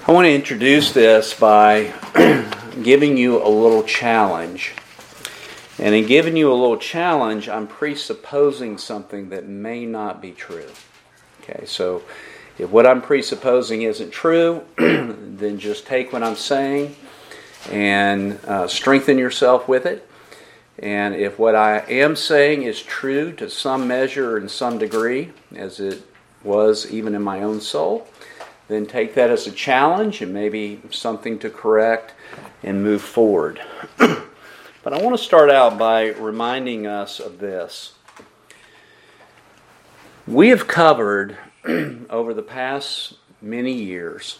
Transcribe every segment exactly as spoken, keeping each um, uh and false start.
I want to introduce this by giving you a little challenge. And in giving you a little challenge, I'm presupposing something that may not be true. Okay, so if what I'm presupposing isn't true, then just take what I'm saying and uh, strengthen yourself with it. And if what I am saying is true to some measure and some degree, as it was even in my own soul, then take that as a challenge and maybe something to correct and move forward. But I want to start out by reminding us of this. We have covered over the past many years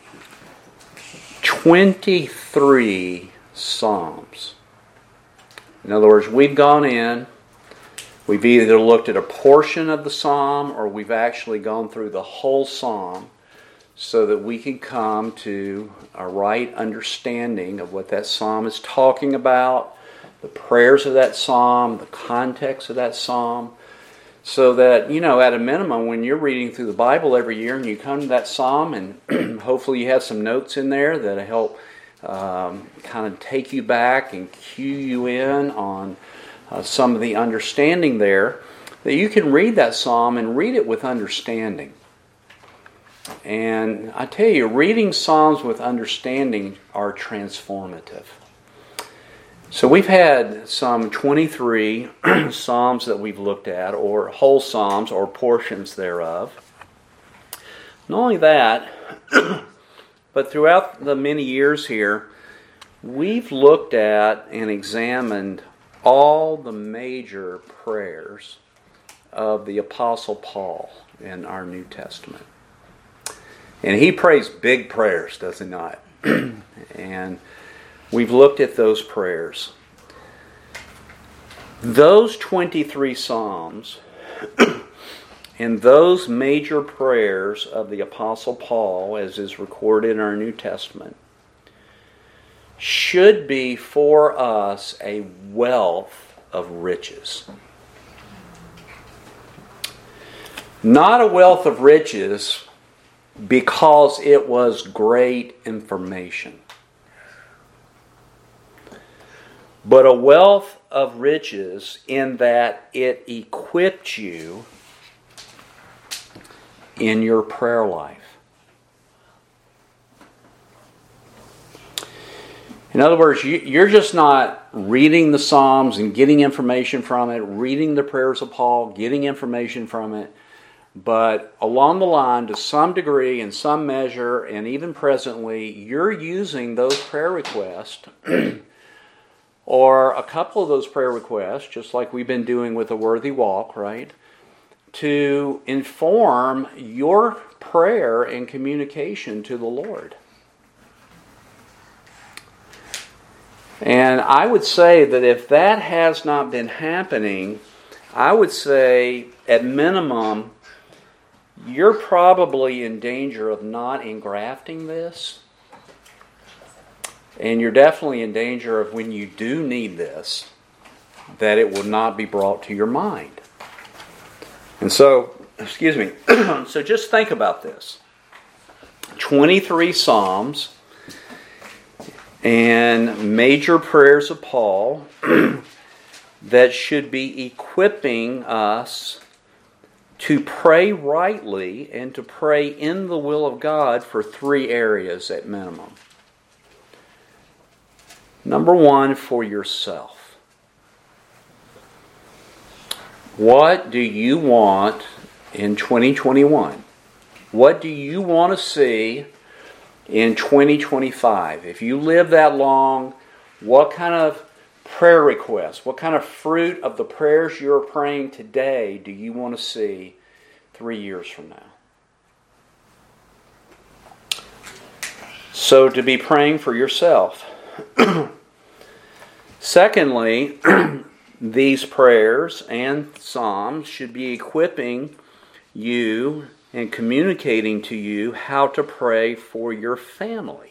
twenty-three Psalms. In other words, we've gone in, we've either looked at a portion of the Psalm or we've actually gone through the whole Psalm so that we can come to a right understanding of what that Psalm is talking about, the prayers of that Psalm, the context of that Psalm, so that, you know, at a minimum, when you're reading through the Bible every year and you come to that Psalm and hopefully you have some notes in there that help um, kind of take you back and cue you in on uh, some of the understanding there, that you can read that Psalm and read it with understanding. And I tell you, reading Psalms with understanding are transformative. So we've had some twenty-three Psalms that we've looked at, or whole Psalms, or portions thereof. Not only that, but throughout the many years here, we've looked at and examined all the major prayers of the Apostle Paul in our New Testament. And he prays big prayers, does he not? And we've looked at those prayers. Those twenty-three Psalms and those major prayers of the Apostle Paul, as is recorded in our New Testament, should be for us a wealth of riches. Not a wealth of riches because it was great information, but a wealth of riches in that it equipped you in your prayer life. In other words, you're just not reading the Psalms and getting information from it, reading the prayers of Paul, getting information from it, but along the line, to some degree, in some measure, and even presently, you're using those prayer requests or a couple of those prayer requests, just like we've been doing with the Worthy Walk, right, to inform your prayer and communication to the Lord. And I would say that if that has not been happening, I would say, at minimum, you're probably in danger of not engrafting this. And you're definitely in danger of, when you do need this, that it will not be brought to your mind. And so, excuse me, so just think about this. twenty-three Psalms and major prayers of Paul that should be equipping us to pray rightly and to pray in the will of God for three areas at minimum. Number one, for yourself. What do you want in twenty twenty-one? What do you want to see in twenty twenty-five? If you live that long, what kind of prayer requests, what kind of fruit of the prayers you're praying today do you want to see three years from now? So to be praying for yourself. Secondly, these prayers and Psalms should be equipping you and communicating to you how to pray for your family.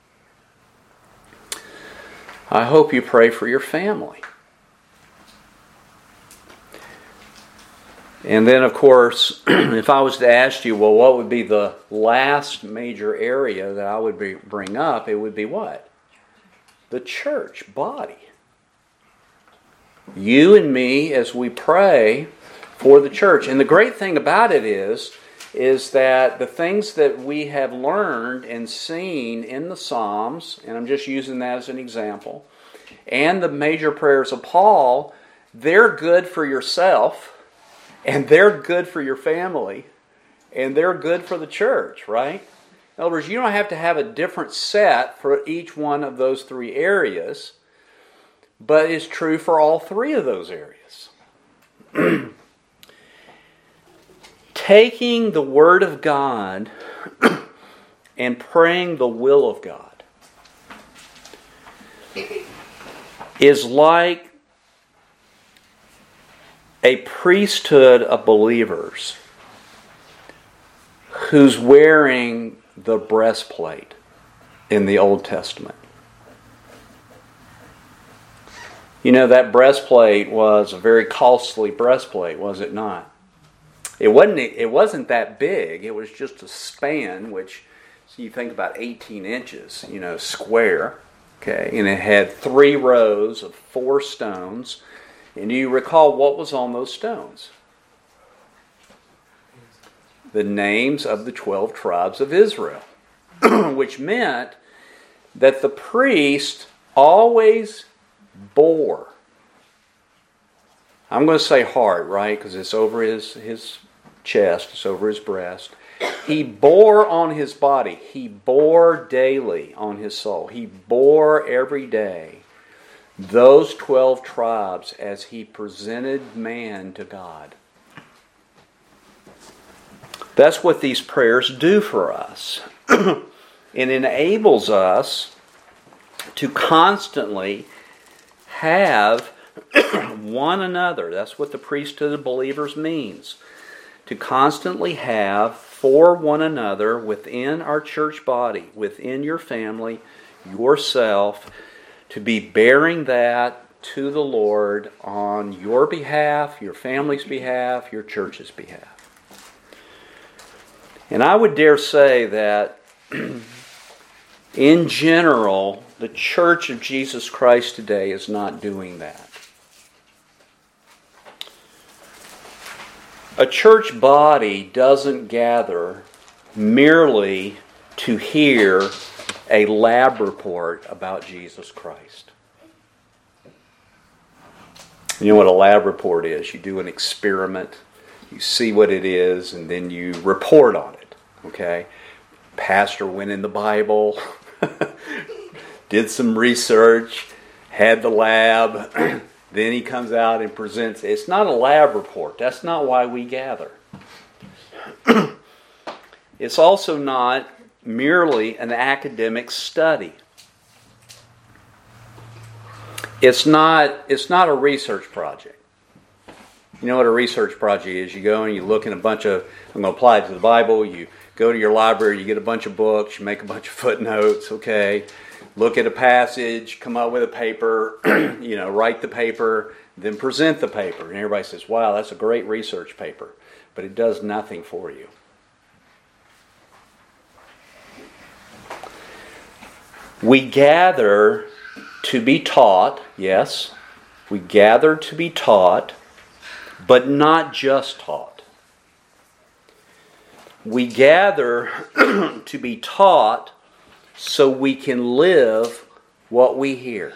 I hope you pray for your family. And then, of course, if I was to ask you, well, what would be the last major area that I would be, bring up, it would be what? The church body. You and me as we pray for the church. And the great thing about it is, is that the things that we have learned and seen in the Psalms, and I'm just using that as an example, and the major prayers of Paul, they're good for yourself, and they're good for your family, and they're good for the church, right? In other words, you don't have to have a different set for each one of those three areas, but it's true for all three of those areas. Taking the Word of God and praying the will of God is like a priesthood of believers who's wearing the breastplate in the Old Testament. You know, that breastplate was a very costly breastplate, was it not? It wasn't, it wasn't that big. It was just a span, which, so you think about eighteen inches, you know, square. Okay, and it had three rows of four stones. And do you recall what was on those stones? The names of the twelve tribes of Israel. Which meant that the priest always bore. I'm going to say heart, right? Because it's over his, his chest. It's over his breast. He bore on his body. He bore daily on his soul. He bore every day those twelve tribes as he presented man to God. That's what these prayers do for us. It enables us to constantly have one another. That's what the priesthood of believers means. To constantly have for one another within our church body, within your family, yourself, to be bearing that to the Lord on your behalf, your family's behalf, your church's behalf. And I would dare say that in general, the Church of Jesus Christ today is not doing that. A church body doesn't gather merely to hear a lab report about Jesus Christ. You know what a lab report is? You do an experiment, you see what it is, and then you report on it. Okay? Pastor went in the Bible, did some research, had the lab, then he comes out and presents. It's not a lab report. That's not why we gather. It's also not merely an academic study. It's not, it's not a research project. You know what a research project is? You go and you look in a bunch of, I'm going to apply it to the Bible, you go to your library, you get a bunch of books, you make a bunch of footnotes, okay? Look at a passage, come up with a paper, you know, write the paper, then present the paper. And everybody says, wow, that's a great research paper. But it does nothing for you. We gather to be taught, yes. We gather to be taught, but not just taught. We gather to be taught so we can live what we hear.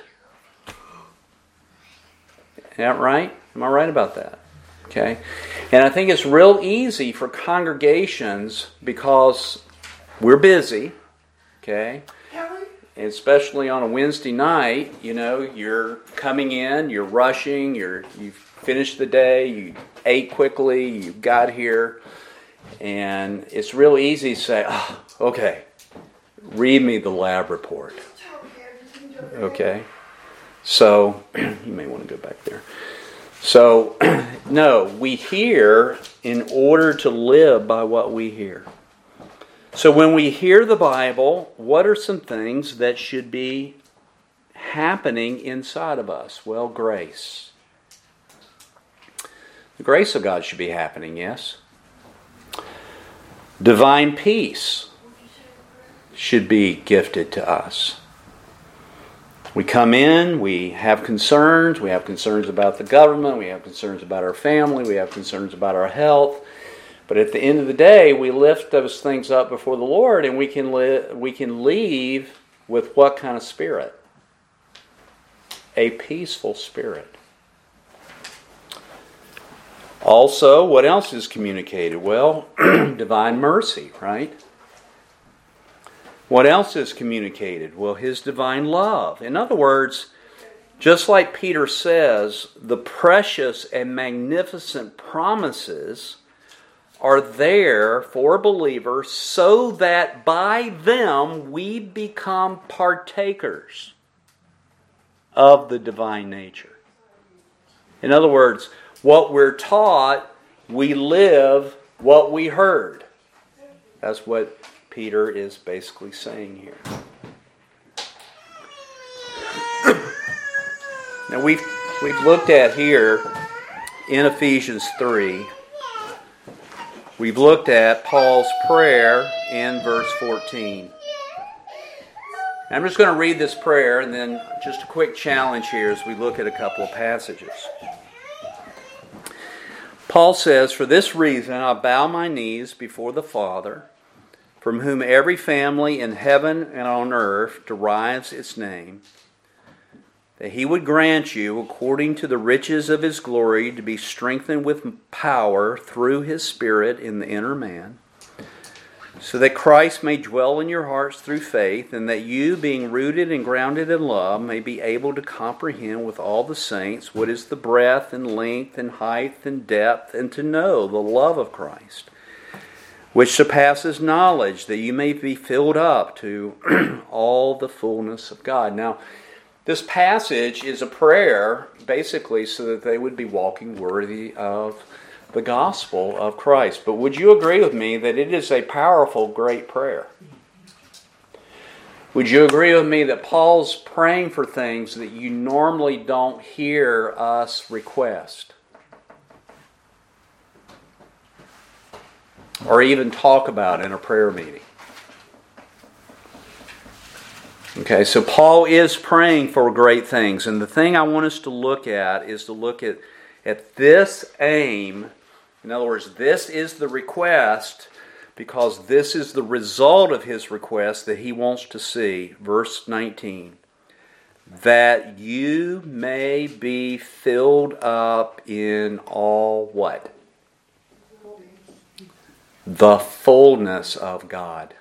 Is that right? Am I right about that? Okay. And I think it's real easy for congregations because we're busy. Okay. And especially on a Wednesday night, you know, you're coming in, you're rushing, you're you've finished the day, you ate quickly, you got here, and it's real easy to say, oh, okay, read me the lab report. Okay? So, you may want to go back there. So, no, we hear in order to live by what we hear. So when we hear the Bible, what are some things that should be happening inside of us? Well, grace. The grace of God should be happening, yes. Divine peace should be gifted to us. We come in, we have concerns, we have concerns about the government, we have concerns about our family, we have concerns about our health. But at the end of the day, we lift those things up before the Lord, and we can li- we can leave with what kind of spirit? A peaceful spirit. Also, what else is communicated? Well, divine mercy, right? What else is communicated? Well, His divine love. In other words, just like Peter says, the precious and magnificent promises are there for believers so that by them we become partakers of the divine nature. In other words, what we're taught, we live what we heard. That's what Peter is basically saying here. Now we've we've looked at here in Ephesians three, we've looked at Paul's prayer in verse fourteen. I'm just going to read this prayer and then just a quick challenge here as we look at a couple of passages. Paul says, "For this reason I bow my knees before the Father, from whom every family in heaven and on earth derives its name, that He would grant you, according to the riches of His glory, to be strengthened with power through His Spirit in the inner man, so that Christ may dwell in your hearts through faith, and that you, being rooted and grounded in love, may be able to comprehend with all the saints what is the breadth and length and height and depth, and to know the love of Christ, which surpasses knowledge, that you may be filled up to all the fullness of God." Now, this passage is a prayer, basically, so that they would be walking worthy of the gospel of Christ. But would you agree with me that it is a powerful, great prayer? Would you agree with me that Paul's praying for things that you normally don't hear us request? Or even talk about in a prayer meeting? Okay, so Paul is praying for great things. And the thing I want us to look at is to look at, at this aim. In other words, this is the request because this is the result of his request that he wants to see. Verse nineteen. That you may be filled up in all what? The fullness of God.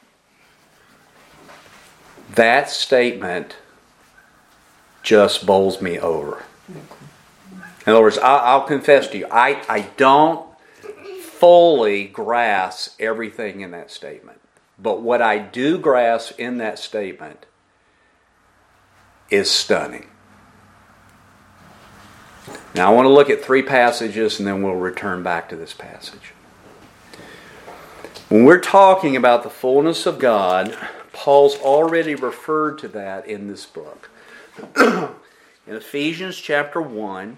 That statement just bowls me over. In other words, I'll confess to you, I, I don't fully grasp everything in that statement. But what I do grasp in that statement is stunning. Now I want to look at three passages and then we'll return back to this passage. When we're talking about the fullness of God, Paul's already referred to that in this book. In Ephesians chapter one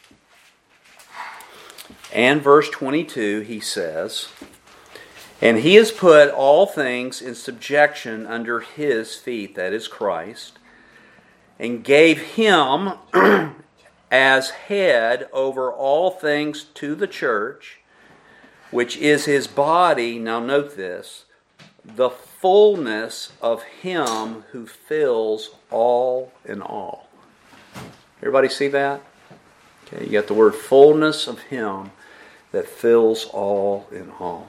and verse twenty-two, he says, "And he has put all things in subjection under his feet," that is Christ, "and gave him as head over all things to the church, which is his body," now note this, "the fullness of him who fills all in all." Everybody see that? Okay, you got the word fullness of him that fills all in all.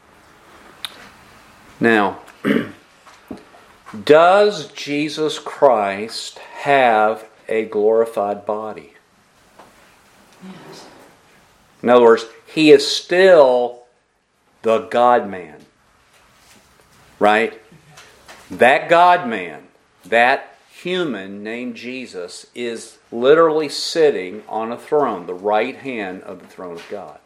Now, does Jesus Christ have a glorified body? Yes. In other words, he is still the God-man. Right? That God-man, that human named Jesus, is literally sitting on a throne, the right hand of the throne of God.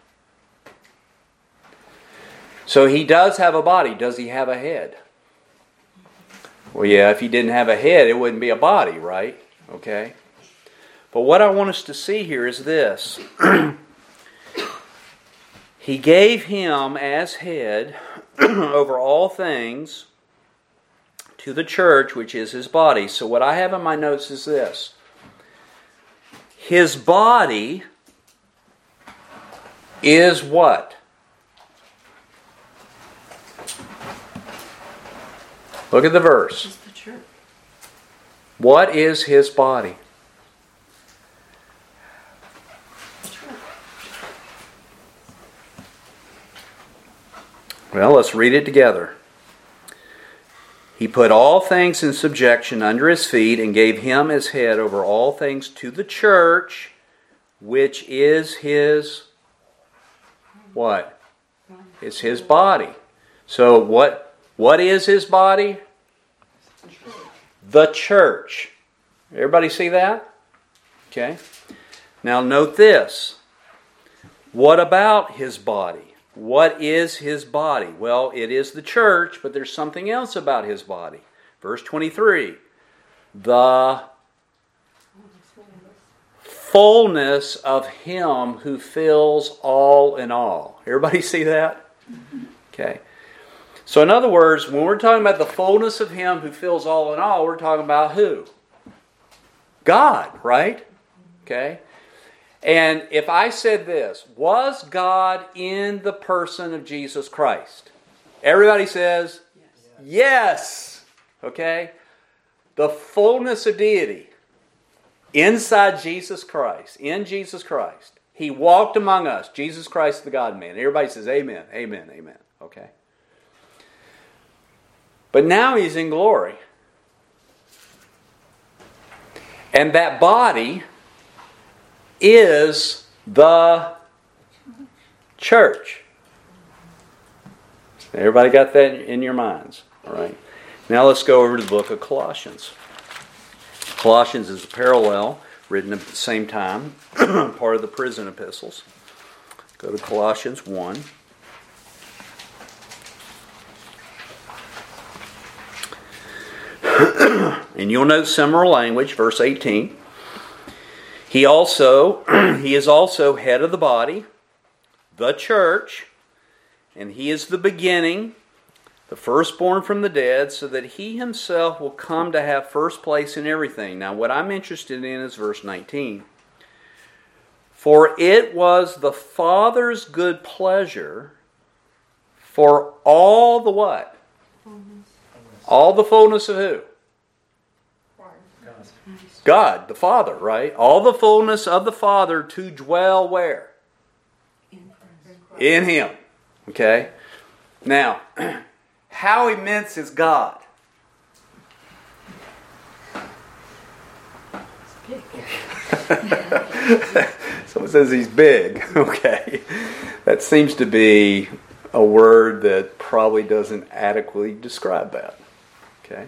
So he does have a body. Does he have a head? Well, yeah, if he didn't have a head, it wouldn't be a body, right? Okay? But what I want us to see here is this. He gave him as head over all things to the church, which is his body. So what I have in my notes is this. His body is what? Look at the verse. It's the church. What is his body? The church. Well, let's read it together. He put all things in subjection under his feet and gave him as head over all things to the church, which is his what? It's his body. So what what is his body? The church. Everybody see that? Okay. Now note this. What about his body? What is his body? Well, it is the church, but there's something else about his body. Verse twenty-three. The fullness of him who fills all in all. Everybody see that? Okay. So in other words, when we're talking about the fullness of him who fills all in all, we're talking about who? God, right? Okay. And if I said this, was God in the person of Jesus Christ? Everybody says, yes. Yes. Okay? The fullness of deity inside Jesus Christ, in Jesus Christ. He walked among us, Jesus Christ the God-man. Everybody says, amen, amen, amen. Okay? But now he's in glory. And that body is the church. Everybody got that in your minds? All right. Now let's go over to the book of Colossians. Colossians is a parallel, written at the same time, part of the prison epistles. Go to Colossians one. And you'll note similar language, verse eighteen. He also, he is also head of the body, the church, and he is the beginning, the firstborn from the dead, so that he himself will come to have first place in everything. Now, what I'm interested in is verse nineteen. For it was the Father's good pleasure for all the what? Fullness. All the fullness of who? God, the Father, right? All the fullness of the Father to dwell where? In, in Him. Okay? Now, how immense is God? Someone says He's big. Okay. That seems to be a word that probably doesn't adequately describe that. Okay?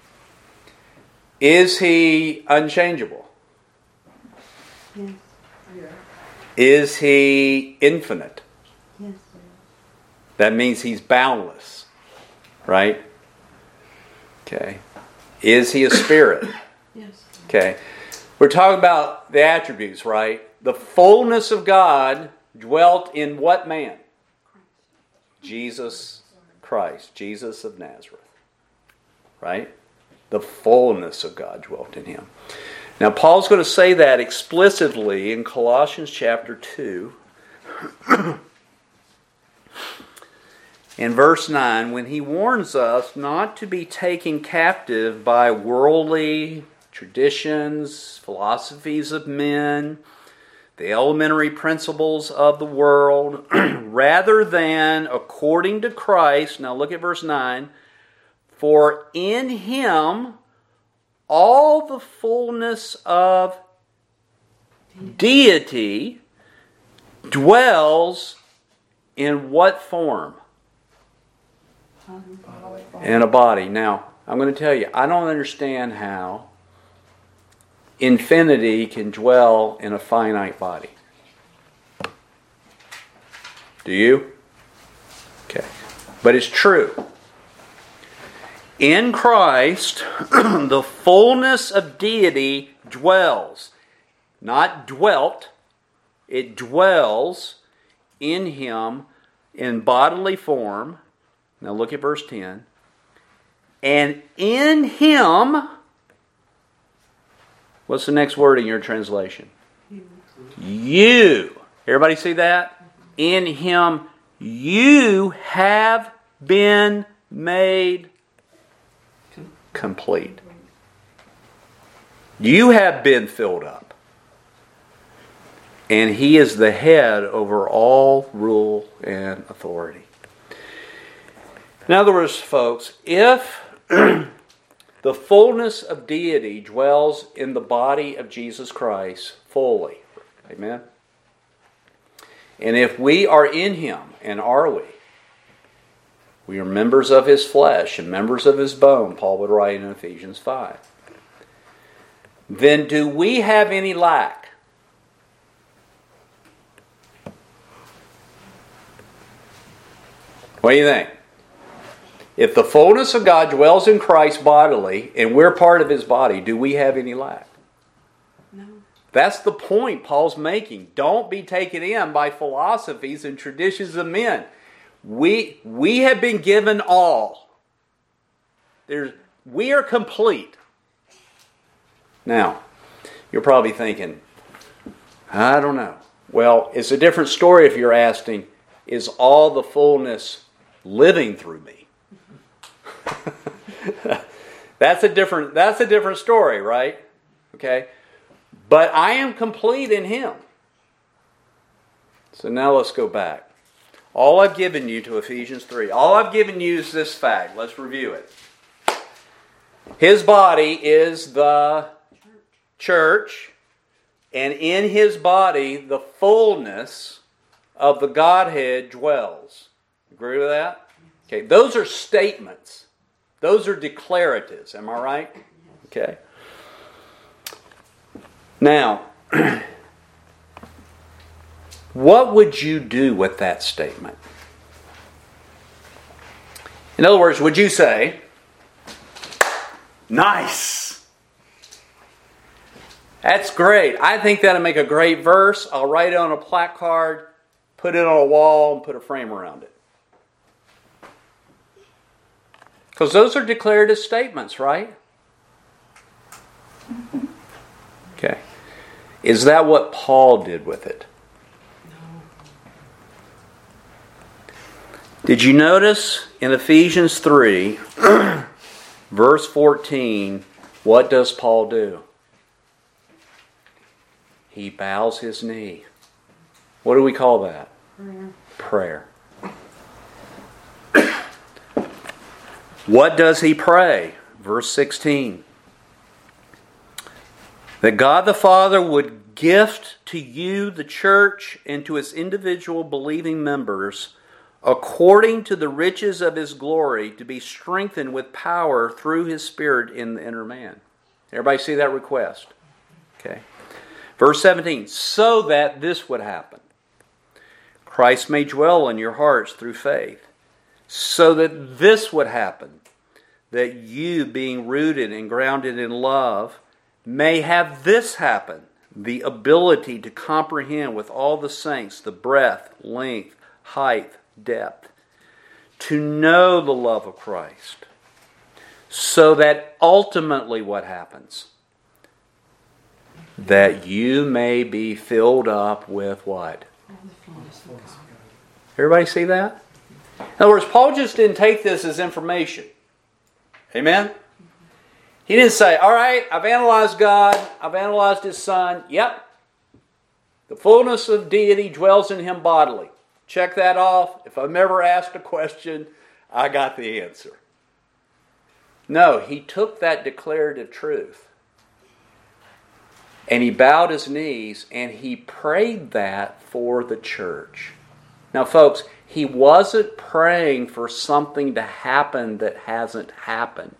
Is He unchangeable? Yes. Is He infinite? Yes. That means He's boundless, right? Okay. Is He a spirit? Yes. Okay. We're talking about the attributes, right? The fullness of God dwelt in what man? Jesus Christ. Jesus of Nazareth. Right? The fullness of God dwelt in Him. Now, Paul's going to say that explicitly in Colossians chapter two. In verse nine, when he warns us not to be taken captive by worldly traditions, philosophies of men, the elementary principles of the world, rather than according to Christ. Now look at verse nine. For in Him all the fullness of deity dwells in what form? In a body. Now, I'm going to tell you, I don't understand how infinity can dwell in a finite body. Do you? Okay. But it's true. In Christ, the fullness of deity dwells. Not dwelt. It dwells in Him in bodily form. Now look at verse ten. And in Him, what's the next word in your translation? You. You. Everybody see that? In Him you have been made complete. You have been filled up. And He is the head over all rule and authority. In other words, folks, if the fullness of deity dwells in the body of Jesus Christ fully, amen? And if we are in Him, and are we? We are members of His flesh and members of His bone, Paul would write in Ephesians five. Then do we have any lack? What do you think? If the fullness of God dwells in Christ bodily, and we're part of His body, do we have any lack? No. That's the point Paul's making. Don't be taken in by philosophies and traditions of men. We, we have been given all. There's, we are complete. Now, you're probably thinking, I don't know. Well, it's a different story if you're asking, is all the fullness living through me? that's a different that's a different story, right? Okay? But I am complete in Him. So now let's go back. All I've given you to Ephesians three. All I've given you is this fact. Let's review it. His body is the church, and in His body the fullness of the Godhead dwells. Agree with that? Okay, those are statements. Those are declaratives. Am I right? Okay. Now, what would you do with that statement? In other words, would you say, nice! That's great. I think that'll make a great verse. I'll write it on a placard, put it on a wall, and put a frame around it. Because those are declarative statements, right? Okay. Is that what Paul did with it? No. Did you notice in Ephesians three, verse fourteen, what does Paul do? He bows his knee. What do we call that? Prayer. Prayer. What does he pray? Verse sixteen. That God the Father would gift to you, the church, and to its individual believing members, according to the riches of His glory, to be strengthened with power through His Spirit in the inner man. Everybody see that request? Okay. Verse seventeen. So that this would happen. Christ may dwell in your hearts through faith. So that this would happen, that you, being rooted and grounded in love, may have this happen, the ability to comprehend with all the saints the breadth, length, height, depth, to know the love of Christ, so that ultimately what happens? That you may be filled up with what? Everybody see that? In other words, Paul just didn't take this as information. Amen? He didn't say, all right, I've analyzed God, I've analyzed His Son. Yep. The fullness of deity dwells in Him bodily. Check that off. If I'm ever asked a question, I got the answer. No, he took that declarative truth and he bowed his knees and he prayed that for the church. Now, folks, he wasn't praying for something to happen that hasn't happened.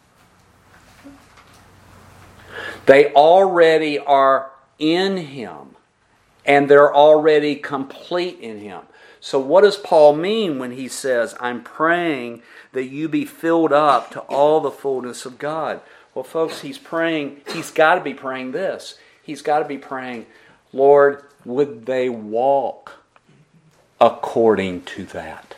They already are in Him, and they're already complete in Him. So what does Paul mean when he says, I'm praying that you be filled up to all the fullness of God? Well, folks, he's praying, he's got to be praying this. He's got to be praying, Lord, would they walk according to that.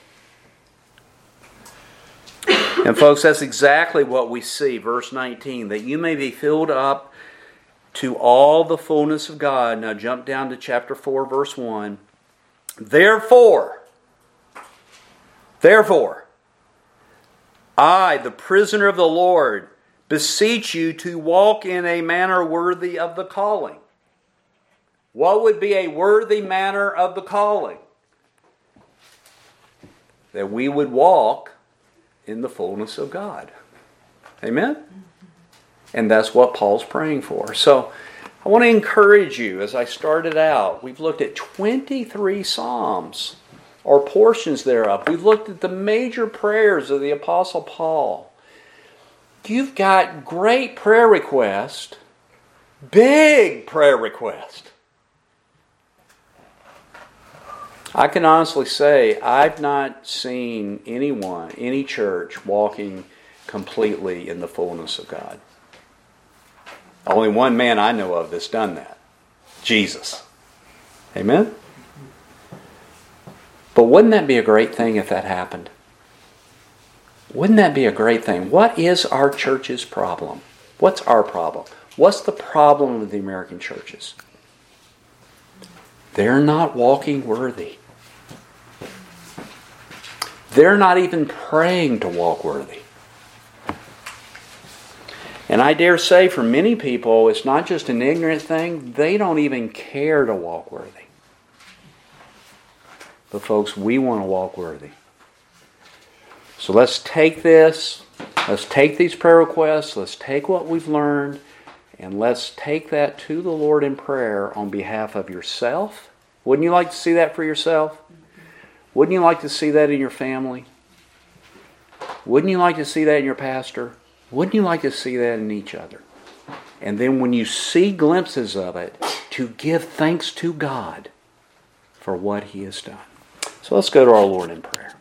And folks, that's exactly what we see. Verse nineteen, that you may be filled up to all the fullness of God. Now jump down to chapter four, verse one. Therefore, therefore, I, the prisoner of the Lord, beseech you to walk in a manner worthy of the calling. What would be a worthy manner of the calling? That we would walk in the fullness of God. Amen? And that's what Paul's praying for. So I want to encourage you, as I started out, we've looked at twenty-three Psalms, or portions thereof. We've looked at the major prayers of the Apostle Paul. You've got great prayer requests, big prayer requests. I can honestly say I've not seen anyone, any church, walking completely in the fullness of God. Only one man I know of that's done that. Jesus. Amen? But wouldn't that be a great thing if that happened? Wouldn't that be a great thing? What is our church's problem? What's our problem? What's the problem with the American churches? They're not walking worthy. They're not even praying to walk worthy. And I dare say for many people, it's not just an ignorant thing. They don't even care to walk worthy. But folks, we want to walk worthy. So let's take this. Let's take these prayer requests. Let's take what we've learned. And let's take that to the Lord in prayer on behalf of yourself. Wouldn't you like to see that for yourself? Wouldn't you like to see that in your family? Wouldn't you like to see that in your pastor? Wouldn't you like to see that in each other? And then when you see glimpses of it, to give thanks to God for what He has done. So let's go to our Lord in prayer.